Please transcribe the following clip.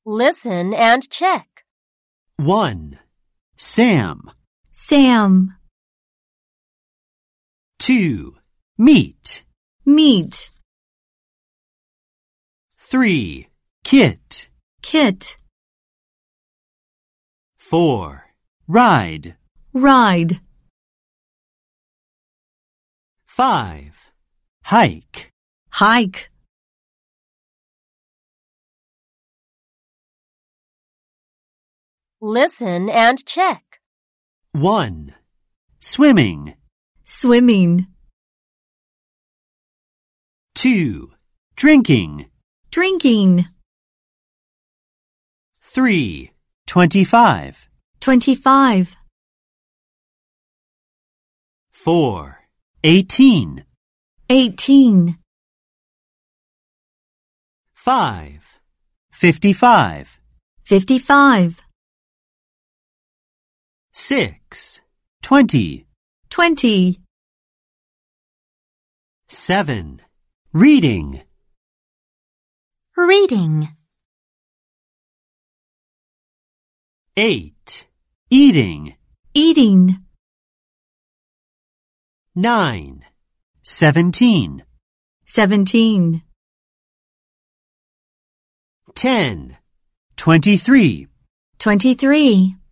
Listen and check. 1. Sam. Sam. 2. Meet. Meet. 3. Kit. Kit. 4. Ride. Ride. 5. Hike. Hike. Listen and check. 1. Swimming. Swimming. 2. Drinking. Drinking. 3. 25. 25. 4. 18. 18. 5. 55. 55. 6. 20. 20. 7. Reading. Reading. 8. Eating. Eating. 9. 17. 17. 10. 23. 23.